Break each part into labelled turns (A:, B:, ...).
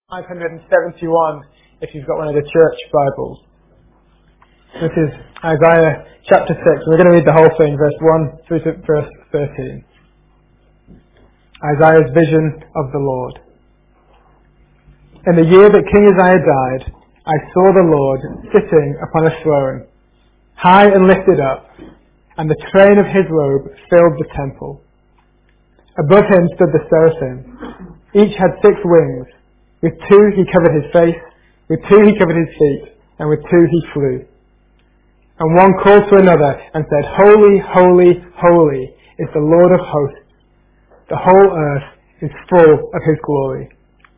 A: 571 if you've got one of the church Bibles. This is Isaiah chapter 6. We're going to read the whole thing, verse 1 through to verse 13. Isaiah's vision of the Lord. In the year that King Uzziah died, I saw the Lord sitting upon a throne, high and lifted up, and the train of his robe filled the temple. Above him stood the seraphim. Each had 6 wings. With 2 he covered his face, with 2 he covered his feet, and with 2 he flew. And one called to another and said, Holy, holy, holy is the Lord of hosts. The whole earth is full of his glory.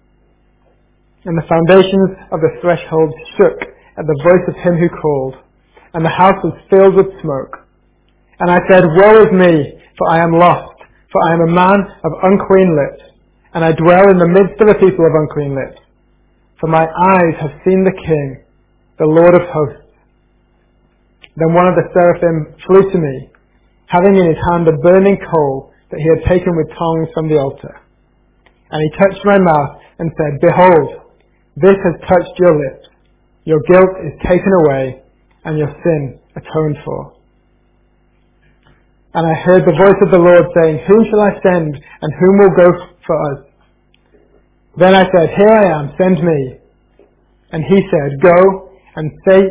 A: And the foundations of the threshold shook at the voice of him who called, and the house was filled with smoke. And I said, Woe is me, for I am lost, for I am a man of unclean lips, and I dwell in the midst of a people of unclean lips. For my eyes have seen the King, the Lord of hosts. Then one of the seraphim flew to me, having in his hand a burning coal that he had taken with tongs from the altar. And he touched my mouth and said, Behold, this has touched your lips. Your guilt is taken away, and your sin atoned for. And I heard the voice of the Lord saying, Whom shall I send, and whom will go for us? Then I said, Here I am, send me. And he said, Go and say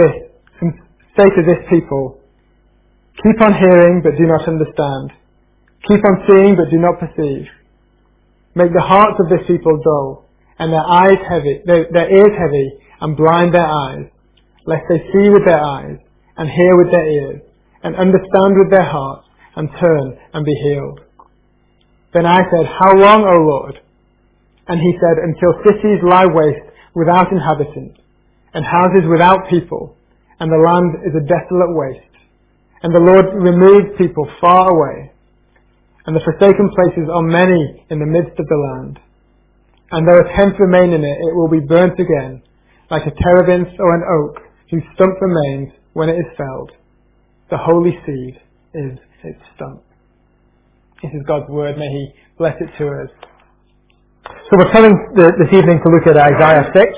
A: to this people, Keep on hearing, but do not understand. Keep on seeing, but do not perceive. Make the hearts of this people dull, and their ears heavy, and blind their eyes, lest they see with their eyes, and hear with their ears, and understand with their hearts, and turn and be healed. Then I said, How long, O Lord? And he said, Until cities lie waste without inhabitants, and houses without people, and the land is a desolate waste. And the Lord removes people far away, and the forsaken places are many in the midst of the land. And though a tenth remain in it, it will be burnt again, like a terebinth or an oak, whose stump remains when it is felled. The holy seed is its stump. This is God's word. May He bless it to us. So we're coming this evening to look at Isaiah 6.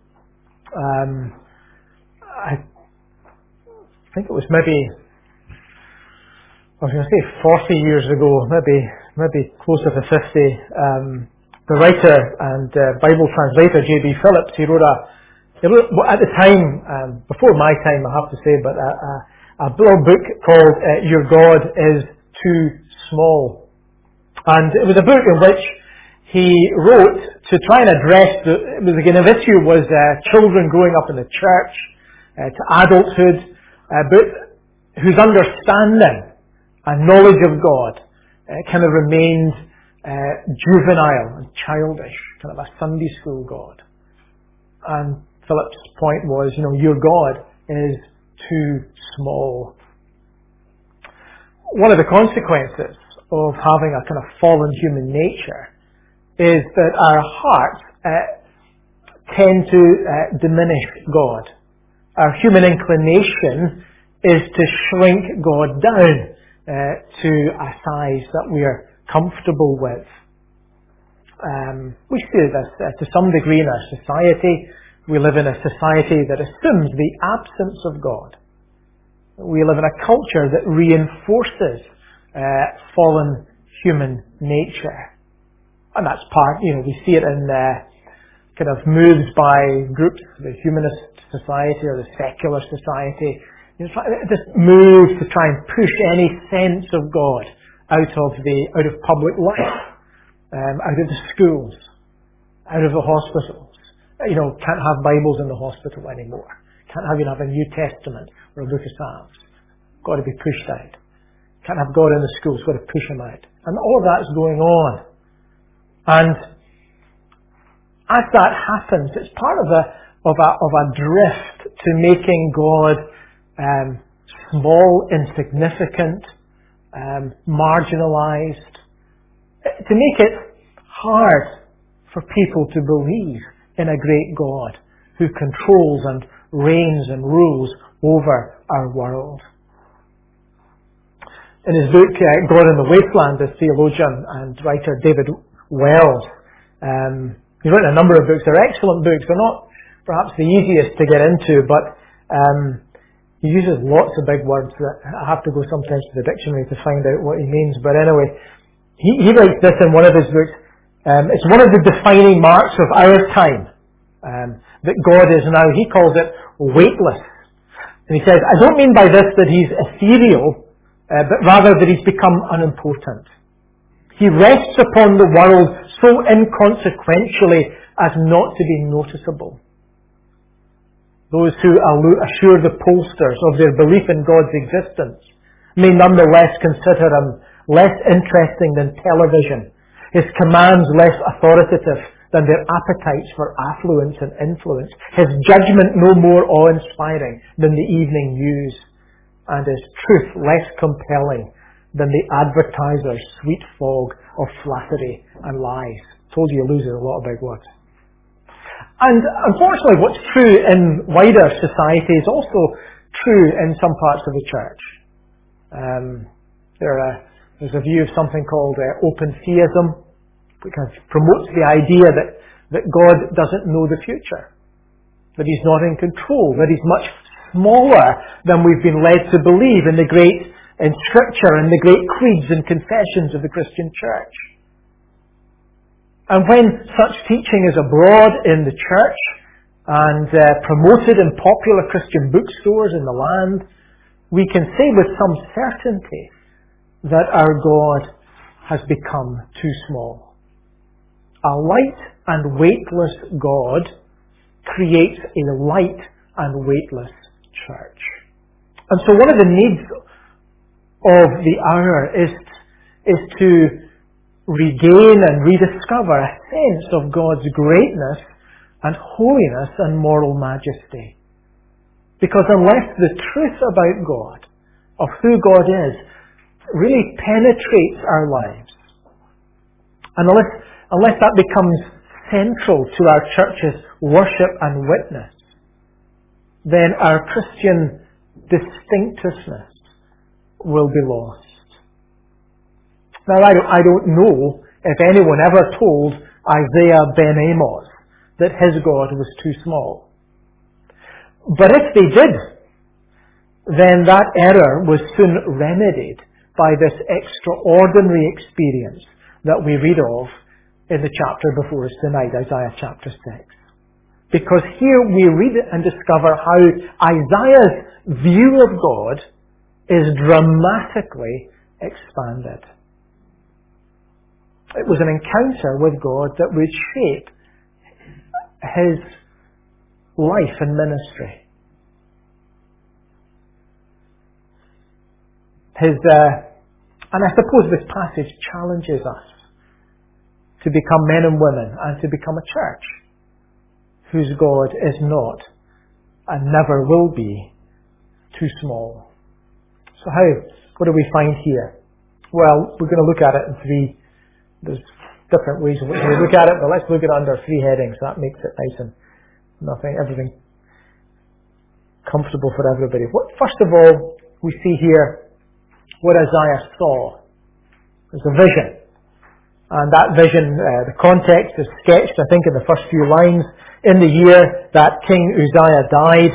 A: I think it was maybe 40 years ago, maybe closer to 50. The writer and Bible translator J.B. Phillips, he wrote at the time, before my time I have to say, but a little book called Your God is Too Small. And it was a book in which he wrote to try and address, the issue was children growing up in the church, to adulthood, but whose understanding and knowledge of God kind of remained juvenile and childish, kind of a Sunday school God. And Philip's point was, your God is too small. One of the consequences of having a kind of fallen human nature is that our hearts tend to diminish God. Our human inclination is to shrink God down to a size that we are comfortable with. We see this to some degree in our society. We live in a society that assumes the absence of God. We live in a culture that reinforces fallen human nature. And that's part, we see it in kind of moves by groups, the humanist society or the secular society. This move to try and push any sense of God out of public life, out of the schools, out of the hospitals. Can't have Bibles in the hospital anymore. Can't even have a New Testament or a book of Psalms. Got to be pushed out. Can't have God in the schools. Got to push Him out. And all of that's going on. And as that happens, it's part of a drift to making God small, insignificant, marginalized, to make it hard for people to believe in a great God who controls and reigns and rules over our world. In his book, God in the Wasteland, the theologian and writer David Wells
B: He's written a number of books. They're excellent books. They're not perhaps the easiest to get into, but he uses lots of big words that I have to go sometimes to the dictionary to find out what he means. But anyway, he writes this in one of his books. It's one of the defining marks of our time, that God is now, he calls it weightless. And he says, I don't mean by this that he's ethereal, but rather that he's become unimportant. He rests upon the world so inconsequentially as not to be noticeable. Those who assure the pollsters of their belief in God's existence may nonetheless consider him less interesting than television, his commands less authoritative than their appetites for affluence and influence, his judgment no more awe-inspiring than the evening news, and his truth less compelling than the advertiser's sweet fog of flattery and lies. Told you loses a lot of big words. And unfortunately, what's true in wider society is also true in some parts of the church. There's a view of something called open theism, which promotes the idea that God doesn't know the future, that he's not in control, that he's much smaller than we've been led to believe in Scripture and the great creeds and confessions of the Christian church. And when such teaching is abroad in the church and promoted in popular Christian bookstores in the land, we can say with some certainty that our God has become too small. A light and weightless God creates a light and weightless church. And so one of the needs of the hour is to regain and rediscover a sense of God's greatness and holiness and moral majesty. Because unless the truth about God, of who God is, really penetrates our lives, and unless that becomes central to our church's worship and witness, then our Christian distinctiveness will be lost. Now, I don't know if anyone ever told Isaiah ben Amos that his God was too small. But if they did, then that error was soon remedied by this extraordinary experience that we read of in the chapter before us tonight, Isaiah chapter 6. Because here we read and discover how Isaiah's view of God is dramatically expanded. It was an encounter with God that would shape his life and ministry. And I suppose this passage challenges us to become men and women and to become a church whose God is not and never will be too small. So what do we find here? Well, we're going to look at it in there's different ways in which we look at it, but let's look at it under three headings. That makes it nice and everything comfortable for everybody. First of all, we see here what Isaiah saw. There's a vision. And that vision, the context is sketched, I think, in the first few lines. In the year that King Uzziah died,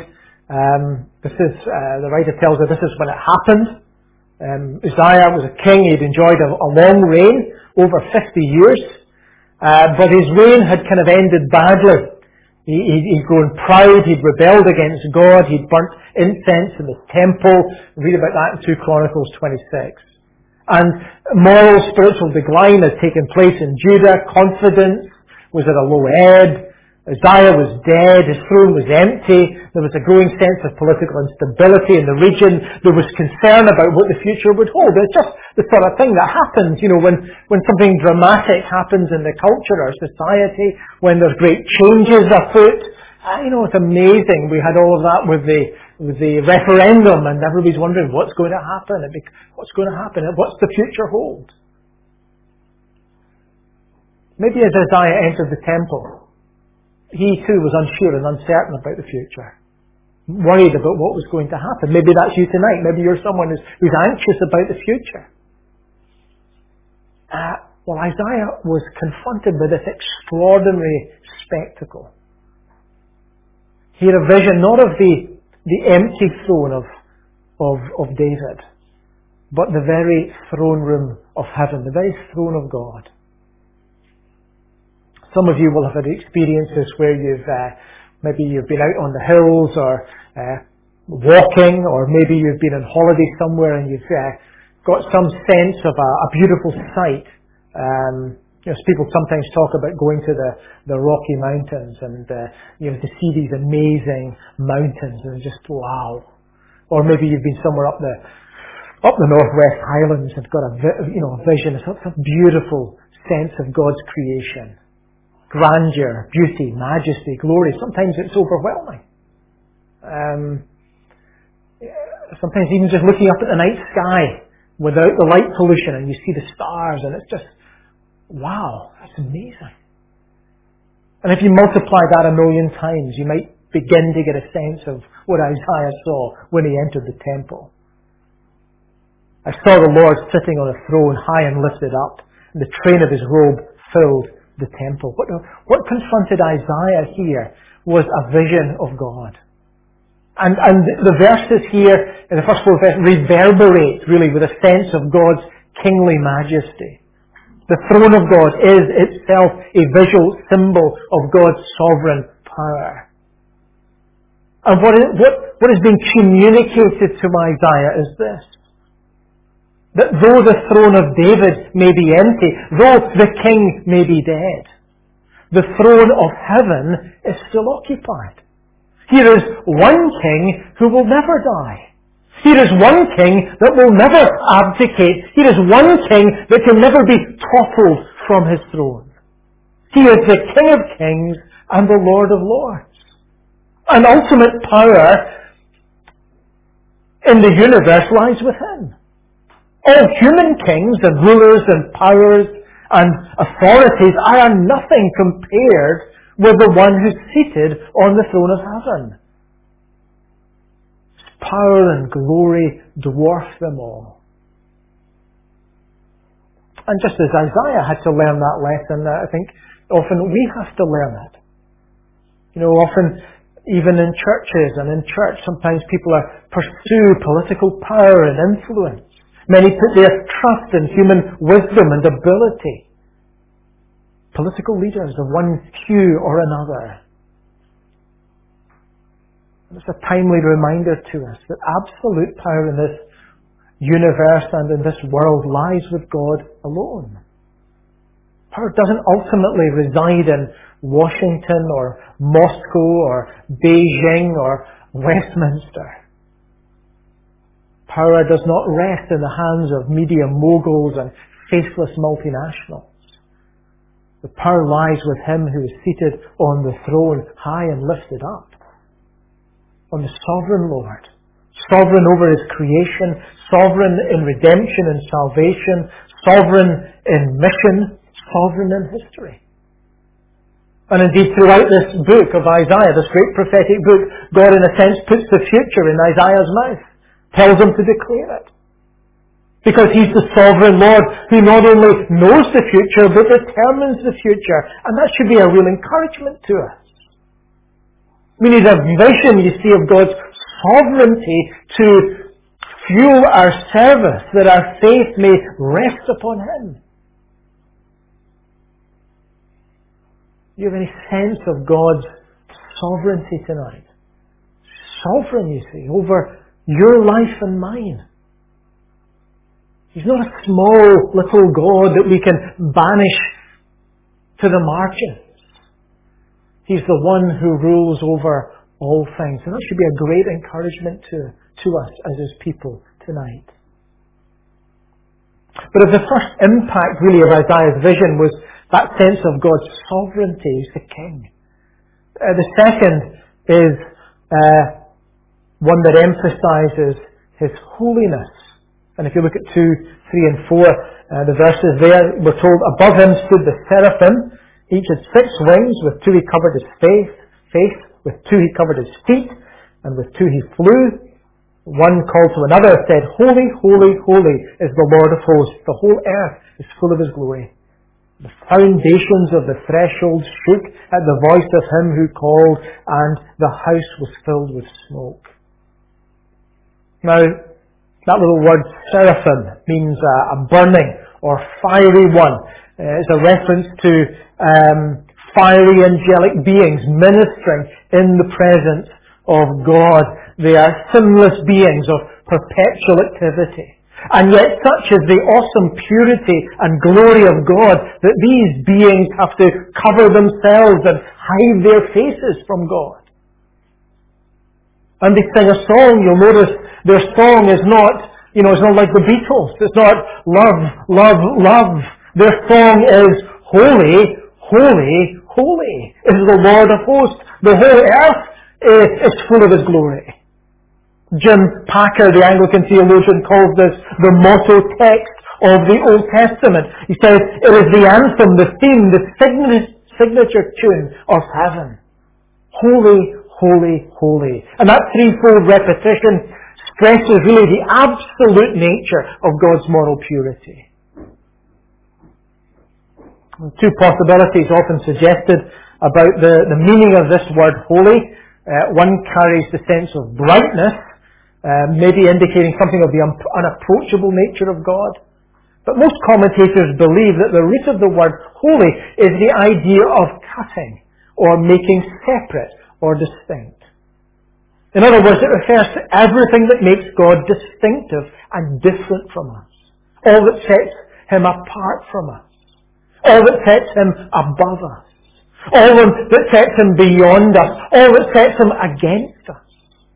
B: the writer tells us this is when it happened. Uzziah was a king. He'd enjoyed a long reign, over 50 years. But his reign had kind of ended badly. He'd grown proud. He'd rebelled against God. He'd burnt incense in the temple. Read about that in 2 Chronicles 26. And moral, spiritual decline had taken place in Judah. Confidence was at a low ebb. Uzziah was dead. His throne was empty. There was a growing sense of political instability in the region. There was concern about what the future would hold. It's just the sort of thing that happens, when something dramatic happens in the culture or society, when there's great changes afoot. It's amazing. We had all of that with the referendum, and everybody's wondering what's going to happen. What's going to happen? What's the future hold? Maybe as Isaiah entered the temple, he too was unsure and uncertain about the future, worried about what was going to happen. Maybe that's you tonight. Maybe you're someone who's anxious about the future. Well, Isaiah was confronted with this extraordinary spectacle. He had a vision not of the empty throne of David, but the very throne room of heaven, the very throne of God. Some of you will have had experiences where maybe you've been out on the hills or walking, or maybe you've been on holiday somewhere and you've got some sense of a beautiful sight. People sometimes talk about going to the Rocky Mountains and to see these amazing mountains and just wow. Or maybe you've been somewhere up the Northwest Highlands and got a vision, a beautiful sense of God's creation, grandeur, beauty, majesty, glory. Sometimes it's overwhelming. Sometimes even just looking up at the night sky without the light pollution and you see the stars and it's just wow, that's amazing. And if you multiply that 1,000,000 times, you might begin to get a sense of what Isaiah saw when he entered the temple. I saw the Lord sitting on a throne high and lifted up, and the train of his robe filled the temple. What confronted Isaiah here was a vision of God. And the verses here, in the first 4 verses, reverberate really with a sense of God's kingly majesty. The throne of God is itself a visual symbol of God's sovereign power. And what is being communicated to Isaiah is this: that though the throne of David may be empty, though the king may be dead, the throne of heaven is still occupied. Here is one king who will never die. Here is one king that will never abdicate. Here is one king that can never be toppled from his throne. He is the King of Kings and the Lord of Lords. And ultimate power in the universe lies with him. All human kings and rulers and powers and authorities are nothing compared with the one who's seated on the throne of heaven. Power and glory dwarf them all. And just as Isaiah had to learn that lesson, I think often we have to learn it. Often even in churches and in church, sometimes people pursue political power and influence. Many put their trust in human wisdom and ability. Political leaders of one hue or another. It's a timely reminder to us that absolute power in this universe and in this world lies with God alone. Power doesn't ultimately reside in Washington or Moscow or Beijing or Westminster. Power does not rest in the hands of media moguls and faithless multinationals. The power lies with him who is seated on the throne, high and lifted up. On the sovereign Lord, sovereign over his creation, sovereign in redemption and salvation, sovereign in mission, sovereign in history. And indeed throughout this book of Isaiah, this great prophetic book, God in a sense puts the future in Isaiah's mouth, tells him to declare it. Because he's the sovereign Lord who not only knows the future but determines the future. And that should be a real encouragement to us. We need a vision, you see, of God's sovereignty to fuel our service, that our faith may rest upon him. Do you have any sense of God's sovereignty tonight? Sovereign, you see, over your life and mine. He's not a small little God that we can banish to the margins. He's the one who rules over all things. And that should be a great encouragement to us as his people tonight. But if the first impact really of Isaiah's vision was that sense of God's sovereignty, he's the king. The second is one that emphasizes his holiness. And if you look at 2, 3 and 4, the verses there, we're told, above him stood the seraphim. Each had 6 wings, with 2 he covered his face, with 2 he covered his feet, and with 2 he flew. One called to another, said, Holy, holy, holy is the Lord of hosts. The whole earth is full of his glory. The foundations of the threshold shook at the voice of him who called, and the house was filled with smoke. Now, that little word seraphim means a burning or fiery one. It's a reference to fiery angelic beings ministering in the presence of God. They are sinless beings of perpetual activity. And yet such is the awesome purity and glory of God that these beings have to cover themselves and hide their faces from God. And they sing a song. You'll notice their song is not, it's not like the Beatles. It's not love, love, love. Their song is holy, holy, holy is the Lord of hosts. The whole earth is full of His glory. Jim Packer, the Anglican theologian, calls this the motto text of the Old Testament. He says it is the anthem, the theme, the signature tune of heaven. Holy, holy, holy. And that threefold repetition stresses really the absolute nature of God's moral purity. Two possibilities often suggested about the meaning of this word holy. One carries the sense of brightness, maybe indicating something of the unapproachable nature of God. But most commentators believe that the root of the word holy is the idea of cutting or making separate or distinct. In other words, it refers to everything that makes God distinctive and different from us. All that sets Him apart from us. All that sets Him above us. All that sets Him beyond us. All that sets Him against us.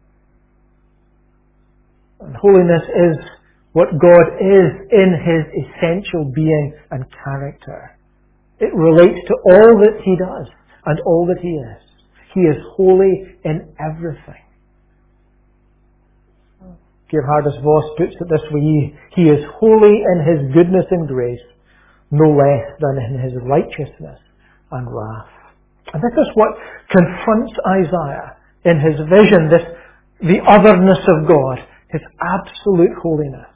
B: And holiness is what God is in His essential being and character. It relates to all that He does and all that He is. He is holy in everything. Geerhardus Vos puts it this way: He is holy in His goodness and grace, no less than in His righteousness and wrath. And this is what confronts Isaiah in his vision, the otherness of God, His absolute holiness.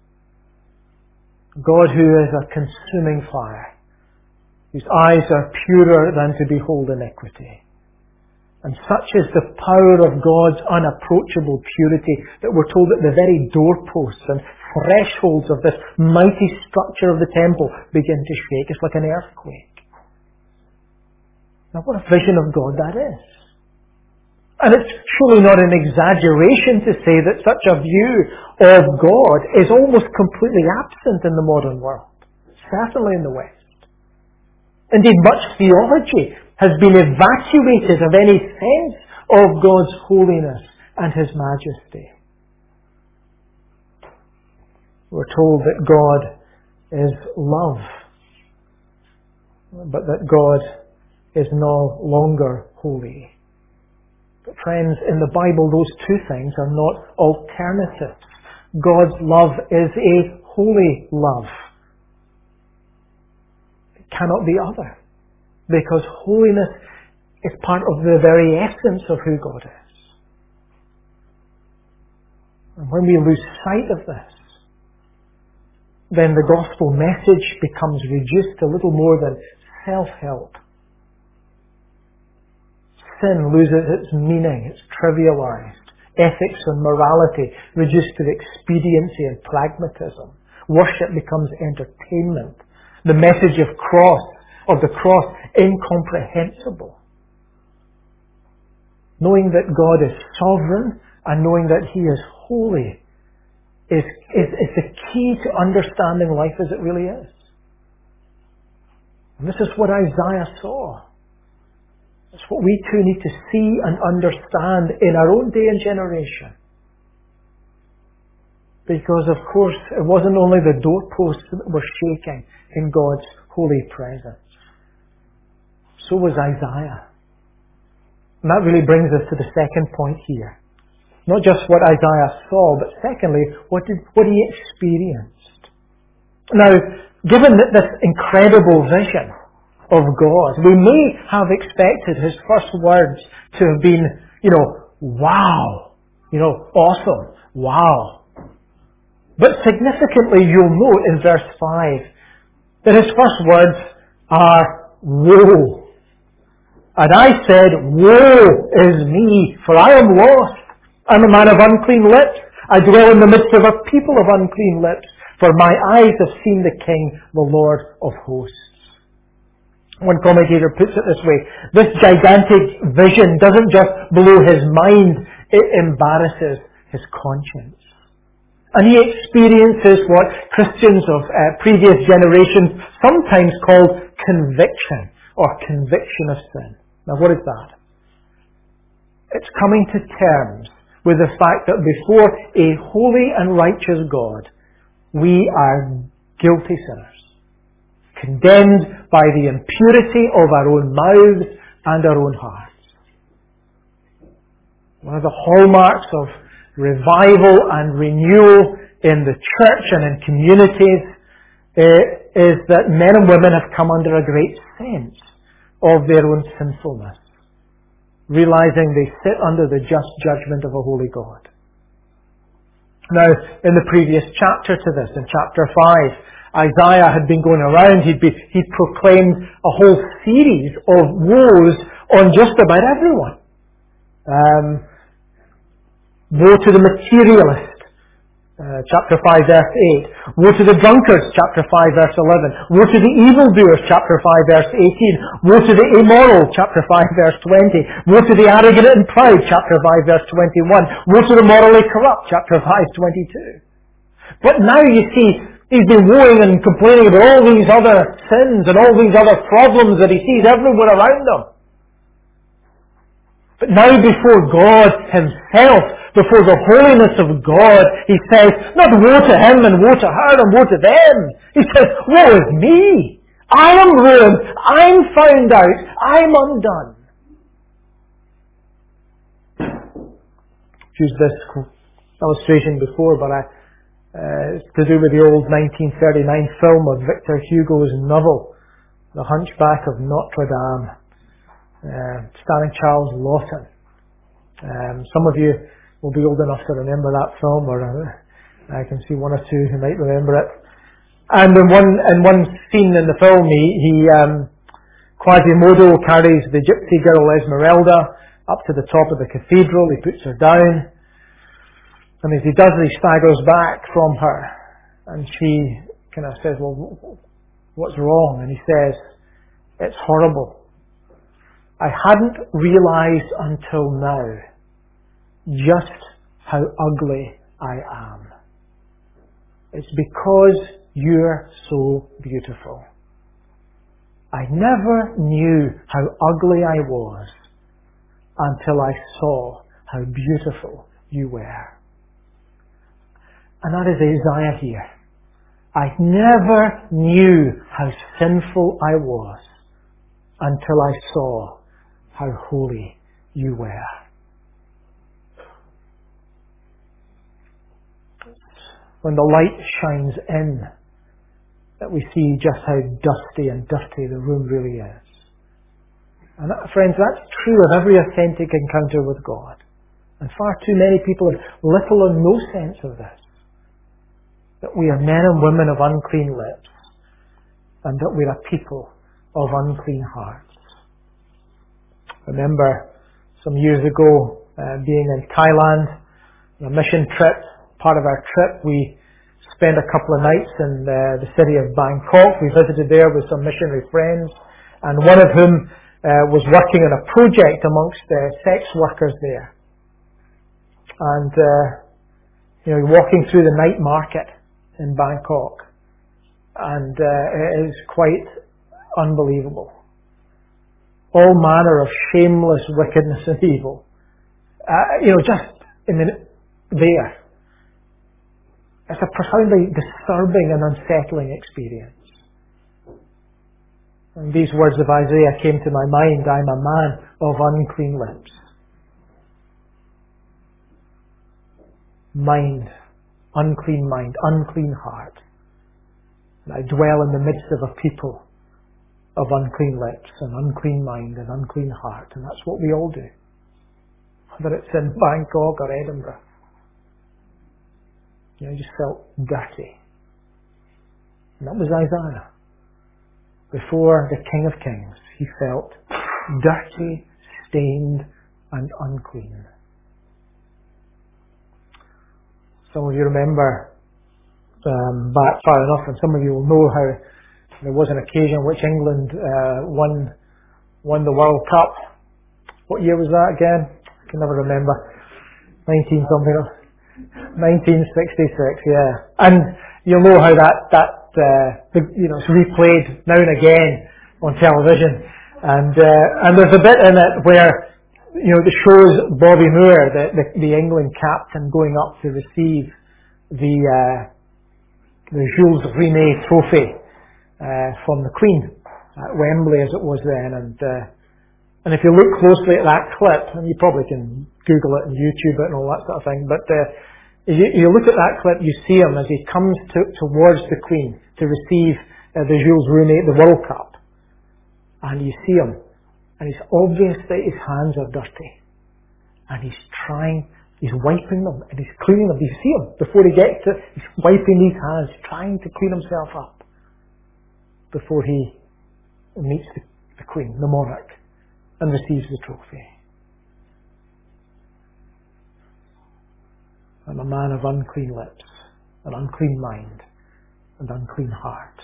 B: God who is a consuming fire, whose eyes are purer than to behold iniquity. And such is the power of God's unapproachable purity that we're told that the very doorposts and thresholds of this mighty structure of the temple begin to shake. It's like an earthquake. Now what a vision of God that is. And it's surely not an exaggeration to say that such a view of God is almost completely absent in the modern world. Certainly in the West. Indeed, much theology has been evacuated of any sense of God's holiness and His majesty. We're told that God is love, but that God is no longer holy. But friends, in the Bible, those two things are not alternatives. God's love is a holy love. It cannot be other. Because holiness is part of the very essence of who God is. And when we lose sight of this, then the gospel message becomes reduced to little more than self-help. Sin loses its meaning, it's trivialized. Ethics and morality reduced to expediency and pragmatism. Worship becomes entertainment. The message of the cross incomprehensible. Knowing that God is sovereign and knowing that He is holy is the key to understanding life as it really is. And this is what Isaiah saw. It's what we too need to see and understand in our own day and generation. Because of course it wasn't only the doorposts that were shaking in God's holy presence. So was Isaiah. And that really brings us to the second point here. Not just what Isaiah saw, but secondly, what he experienced. Now, given this incredible vision of God, we may have expected his first words to have been, wow, awesome, wow. But significantly, you'll note in verse 5 that his first words are woe. And I said, woe is me, for I am lost. I'm a man of unclean lips. I dwell in the midst of a people of unclean lips, for my eyes have seen the King, the Lord of hosts. One commentator puts it this way: this gigantic vision doesn't just blow his mind, it embarrasses his conscience. And he experiences what Christians of previous generations sometimes called conviction, or conviction of sin. Now what is that? It's coming to terms with the fact that before a holy and righteous God, we are guilty sinners, condemned by the impurity of our own mouths and our own hearts. One of the hallmarks of revival and renewal in the church and in communities is that men and women have come under a great sense of their own sinfulness, realizing they sit under the just judgment of a holy God. Now, in the previous chapter to this, in chapter 5, Isaiah had been going around, he'd proclaimed a whole series of woes on just about everyone. Woe to the materialist, chapter 5 verse 8. Woe to the drunkards, chapter 5 verse 11. Woe to the evildoers, chapter 5 verse 18. Woe to the immoral, chapter 5 verse 20. Woe to the arrogant and proud, chapter 5 verse 21. Woe to the morally corrupt, chapter 5 22. But now you see, he's been woeing and complaining about all these other sins and all these other problems that he sees everywhere around him. But now before God himself, before the holiness of God, he says, not woe to him and woe to her and woe to them. He says, woe is me. I am ruined. I'm found out. I'm undone. I've used this illustration before, but it's to do with the old 1939 film of Victor Hugo's novel, The Hunchback of Notre Dame, starring Charles Laughton. Some of you will be old enough to remember that film, or I can see one or two who might remember it. And in one scene in the film, Quasimodo carries the gypsy girl Esmeralda up to the top of the cathedral. He puts her down, and as he does, he staggers back from her, and she kind of says, "Well, what's wrong?" And he says, "It's horrible. I hadn't realized until now just how ugly I am. It's because you're so beautiful. I never knew how ugly I was until I saw how beautiful you were." And that is Isaiah here. I never knew how sinful I was until I saw how holy you were. When the light shines in, that we see just how dusty and dirty the room really is. And that, friends, that's true of every authentic encounter with God. And far too many people have little or no sense of this. That we are men and women of unclean lips, and that we are people of unclean hearts. Remember some years ago being in Thailand, on a mission trip. Part of our trip, we spent a couple of nights in the city of Bangkok. We visited there with some missionary friends, and one of whom was working on a project amongst sex workers there. And walking through the night market in Bangkok, and it is quite unbelievable. All manner of shameless wickedness and evil. There. It's a profoundly disturbing and unsettling experience. And these words of Isaiah came to my mind: I'm a man of unclean lips. Mind, unclean heart. And I dwell in the midst of a people of unclean lips and unclean mind and unclean heart. And that's what we all do. Whether it's in Bangkok or Edinburgh. I just felt dirty. And that was Isaiah. before the King of Kings, he felt dirty, stained, and unclean. Some of you remember back far enough, and some of you will know how there was an occasion in which England won the World Cup. What year was that again? I can never remember. 1966, yeah. And you'll know how it's replayed now and again on television. And there's a bit in it where, it shows Bobby Moore, the England captain, going up to receive the Jules Rimet trophy from the Queen at Wembley, as it was then. And if you look closely at that clip, and you probably can Google it and YouTube it and all that sort of thing, but you look at that clip, you see him as he comes towards the Queen to receive the Jules Rimet, the World Cup. And you see him, and it's obvious that his hands are dirty. And he's wiping them, and he's cleaning them. You see him, before he gets to, he's wiping these hands, trying to clean himself up before he meets the Queen, the monarch, and receives the trophy. I'm a man of unclean lips, an unclean mind, and unclean heart.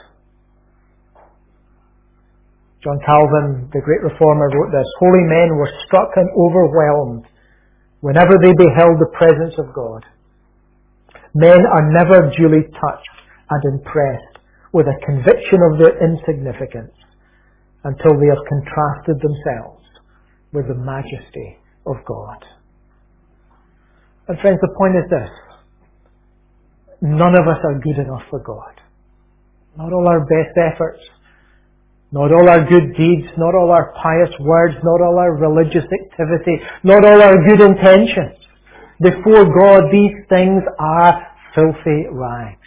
B: John Calvin, the great reformer, wrote this: holy men were struck and overwhelmed whenever they beheld the presence of God. Men are never duly touched and impressed with a conviction of their insignificance until they have contrasted themselves with the majesty of God. And friends, the point is this: none of us are good enough for God. Not all our best efforts, not all our good deeds, not all our pious words, not all our religious activity, not all our good intentions. Before God, these things are filthy rags.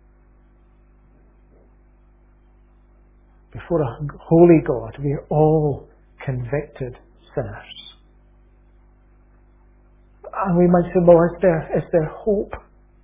B: Before a holy God, we are all convicted sinners. And we might say, well, is there hope?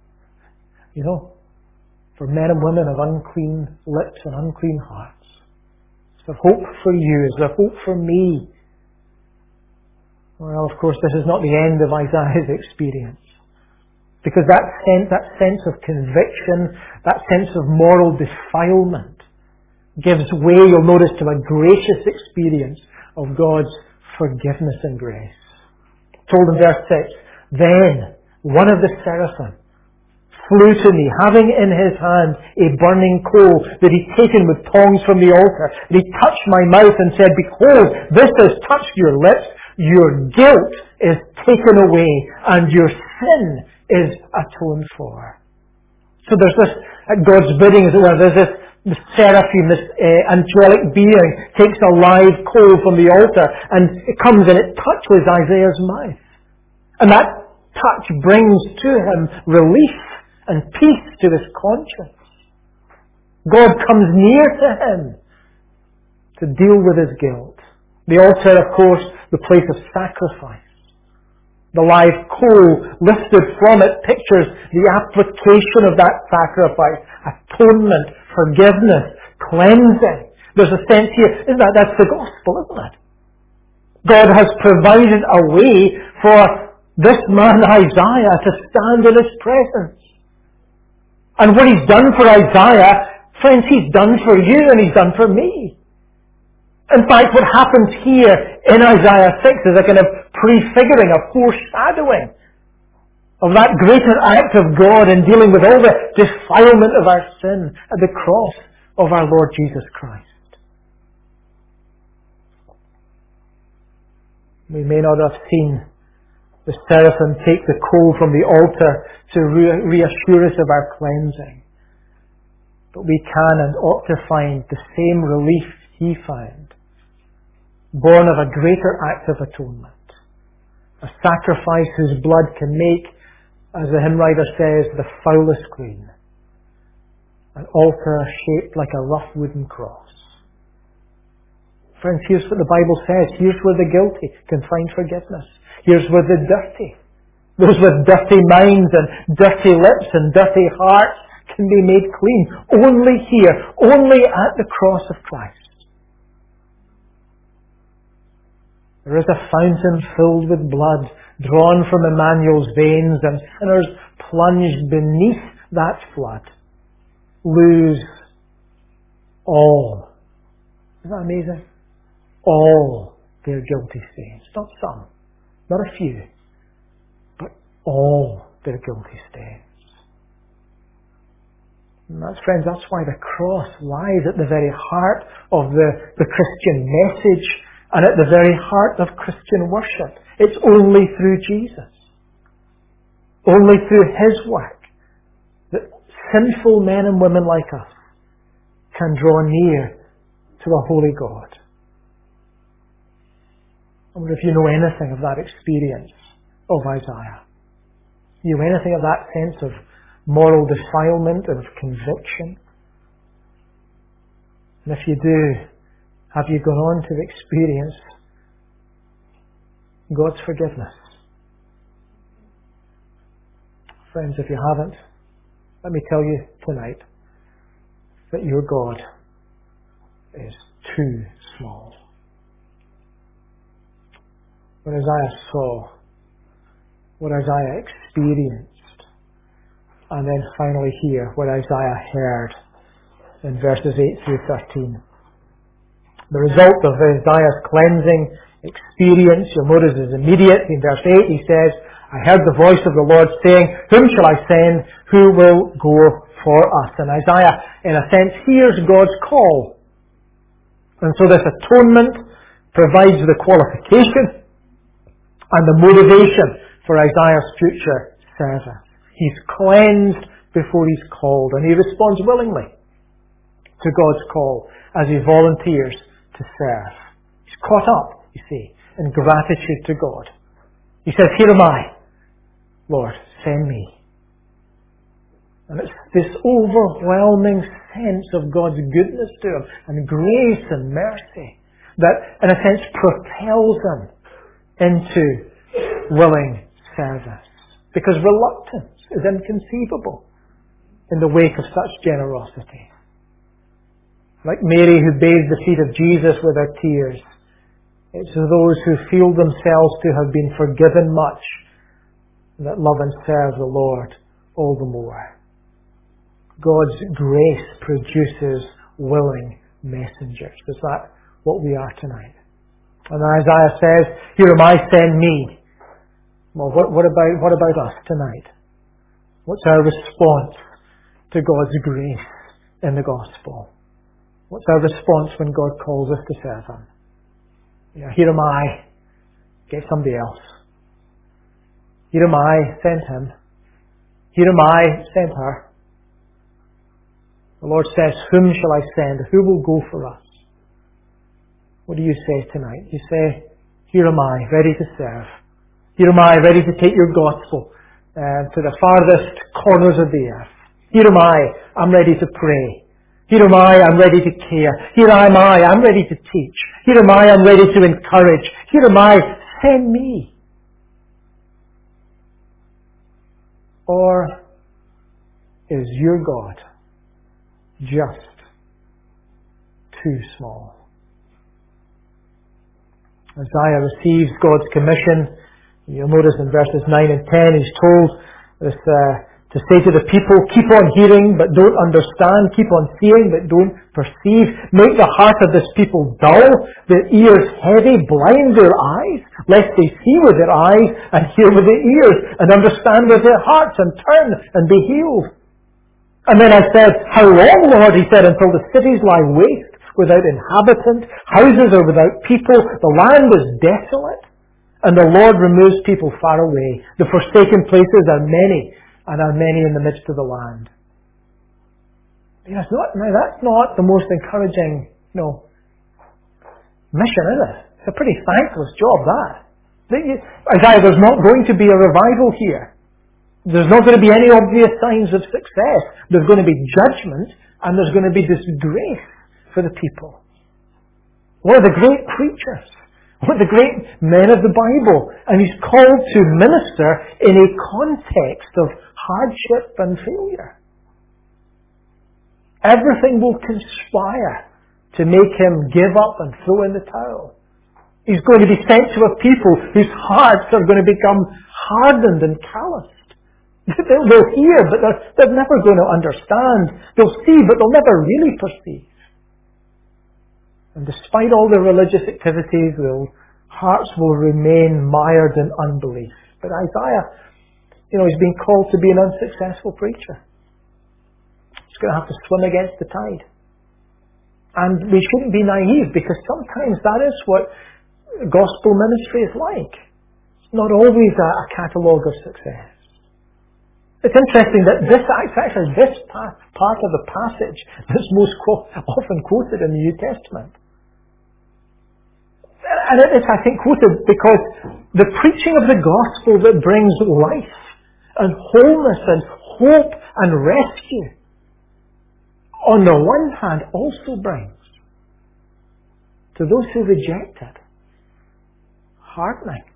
B: For men and women of unclean lips and unclean hearts. Is there hope for you? Is there hope for me? Well, of course, this is not the end of Isaiah's experience. Because that sense of conviction, that sense of moral defilement, gives way, you'll notice, to a gracious experience of God's forgiveness and grace. Told in verse 6, then one of the seraphim flew to me, having in his hand a burning coal that he'd taken with tongs from the altar. And he touched my mouth and said, behold, this has touched your lips. Your guilt is taken away and your sin is atoned for. So there's this, at God's bidding, as it were, there's this seraphim, this angelic being, takes a live coal from the altar and it comes and it touches Isaiah's mouth. And that touch brings to him relief and peace to his conscience. God comes near to him to deal with his guilt. The altar, of course, the place of sacrifice. The live coal lifted from it pictures the application of that sacrifice, atonement, forgiveness, cleansing. There's a sense here, that's the gospel, isn't it? God has provided a way for this man Isaiah to stand in his presence. And what he's done for Isaiah, friends, he's done for you and he's done for me. In fact, what happens here in Isaiah 6 is a kind of prefiguring, a foreshadowing of that greater act of God in dealing with all the defilement of our sin at the cross of our Lord Jesus Christ. We may not have seen the seraphim take the coal from the altar to reassure us of our cleansing. But we can and ought to find the same relief he found, born of a greater act of atonement, a sacrifice whose blood can make, as the hymn writer says, the foulest clean, an altar shaped like a rough wooden cross. Friends, here's what the Bible says. Here's where the guilty can find forgiveness. Here's where the dirty, those with dirty minds and dirty lips and dirty hearts, can be made clean. Only here, only at the cross of Christ. There is a fountain filled with blood, drawn from Emmanuel's veins, and sinners plunged beneath that flood lose all. Isn't that amazing? All their guilty stains. Not some, not a few, but all their guilty stains. And friends, that's why the cross lies at the very heart of the Christian message and at the very heart of Christian worship. It's only through Jesus, only through His work, that sinful men and women like us can draw near to a holy God. I wonder if you know anything of that experience of Isaiah. You know anything of that sense of moral defilement and of conviction? And if you do, have you gone on to experience God's forgiveness? Friends, if you haven't, let me tell you tonight that your God is too small. What Isaiah saw, what Isaiah experienced, and then finally here, what Isaiah heard in verses 8 through 13. The result of Isaiah's cleansing experience, you'll notice, is immediate. In verse 8 he says, I heard the voice of the Lord saying, whom shall I send? Who will go for us? And Isaiah, in a sense, hears God's call. And so this atonement provides the qualification and the motivation for Isaiah's future service. He's cleansed before he's called, and he responds willingly to God's call as he volunteers to serve. He's caught up, you see, in gratitude to God. He says, here am I, Lord, send me. And it's this overwhelming sense of God's goodness to him, and grace and mercy, that in a sense propels him into willing service. Because reluctance is inconceivable in the wake of such generosity. Like Mary who bathed the feet of Jesus with her tears, it's those who feel themselves to have been forgiven much that love and serve the Lord all the more. God's grace produces willing messengers. Is that what we are tonight? And Isaiah says, here am I, send me. Well, what about us tonight? What's our response to God's grace in the gospel? What's our response when God calls us to serve Him? Here am I, get somebody else. Here am I, send him. Here am I, send her. The Lord says, whom shall I send? Who will go for us? What do you say tonight? You say, here am I, ready to serve. Here am I, ready to take your gospel to the farthest corners of the earth. Here am I, I'm ready to pray. Here am I, I'm ready to care. Here am I, I'm ready to teach. Here am I, I'm ready to encourage. Here am I, send me. Or is your God just too small? Isaiah receives God's commission. You'll notice in verses 9 and 10 he's told this, to say to the people, keep on hearing but don't understand, keep on seeing but don't perceive, make the heart of this people dull, their ears heavy, blind their eyes, lest they see with their eyes and hear with their ears and understand with their hearts and turn and be healed. And then I said, how long, Lord? He said, until the cities lie waste without inhabitant, houses are without people, the land is desolate, and the Lord removes people far away. The forsaken places are many, and are many in the midst of the land. That's not the most encouraging, mission, is it? It's a pretty thankless job, that. Isaiah, there's not going to be a revival here. There's not going to be any obvious signs of success. There's going to be judgment, and there's going to be disgrace for the people. One of the great preachers, one of the great men of the Bible, and he's called to minister in a context of hardship and failure. Everything will conspire to make him give up and throw in the towel. He's going to be sent to a people whose hearts are going to become hardened and calloused. They'll hear, but they're never going to understand. They'll see, but they'll never really perceive. And despite all their religious activities, their hearts will remain mired in unbelief. But Isaiah, he's being called to be an unsuccessful preacher. He's going to have to swim against the tide. And we shouldn't be naive, because sometimes that is what gospel ministry is like. It's not always a catalogue of success. It's interesting that this part of the passage that's most often quoted in the New Testament. And it is, I think, quoted because the preaching of the gospel that brings life and wholeness and hope and rescue, on the one hand, also brings to those who reject it hardening.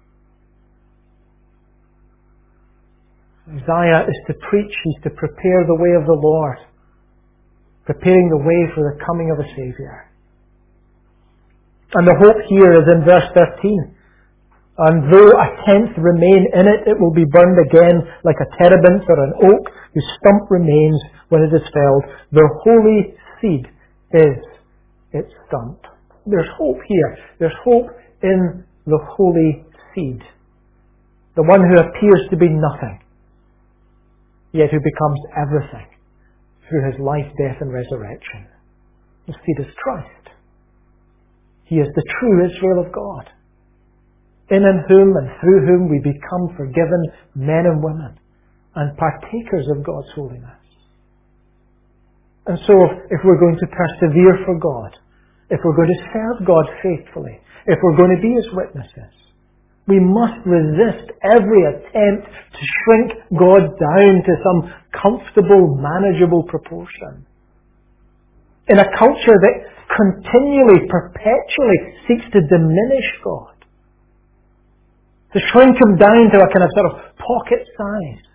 B: Isaiah is to preach, he's to prepare the way of the Lord, preparing the way for the coming of a Saviour. And the hope here is in verse 13. And though a tenth remain in it, it will be burned again like a terebinth or an oak whose stump remains when it is felled. The holy seed is its stump. There's hope here. There's hope in the holy seed. The one who appears to be nothing, yet who becomes everything through his life, death and resurrection. The seed is Christ. He is the true Israel of God, in and whom and through whom we become forgiven men and women and partakers of God's holiness. And so, if we're going to persevere for God, if we're going to serve God faithfully, if we're going to be His witnesses, we must resist every attempt to shrink God down to some comfortable, manageable proportion. In a culture that continually, perpetually seeks to diminish God, to shrink Him down to a kind of sort of pocket size,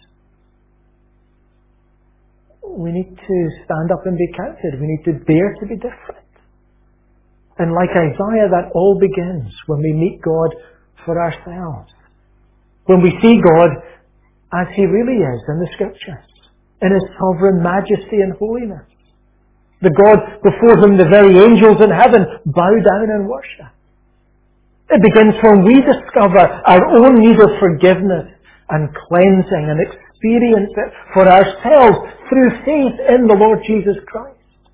B: we need to stand up and be counted. We need to dare to be different. And like Isaiah, that all begins when we meet God for ourselves. When we see God as He really is in the Scriptures, in His sovereign majesty and holiness. The God before whom the very angels in heaven bow down and worship. It begins when we discover our own need of forgiveness and cleansing and experience it for ourselves through faith in the Lord Jesus Christ.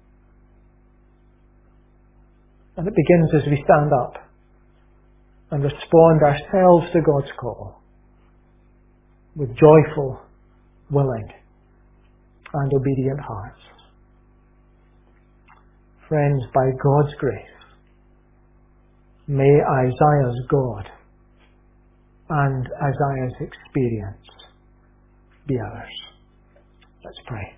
B: And it begins as we stand up and respond ourselves to God's call with joyful, willing, and obedient hearts. Friends, by God's grace, may Isaiah's God and Isaiah's experience be ours. Let's pray.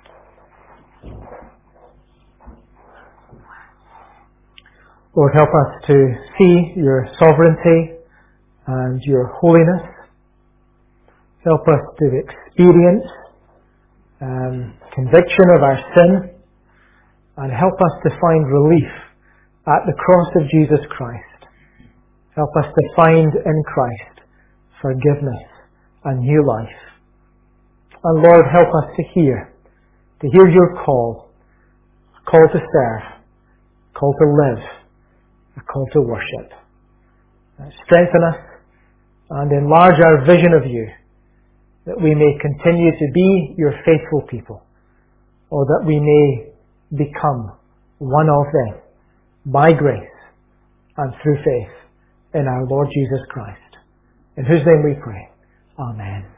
B: Lord, help us to see Your sovereignty and Your holiness. Help us to experience conviction of our sin, and help us to find relief at the cross of Jesus Christ. Help us to find in Christ forgiveness and new life. And Lord, help us to hear Your call, a call to serve, a call to live, a call to worship. Strengthen us and enlarge our vision of You, that we may continue to be Your faithful people, or that we may become one of them by grace and through faith in our Lord Jesus Christ, in whose name we pray. Amen.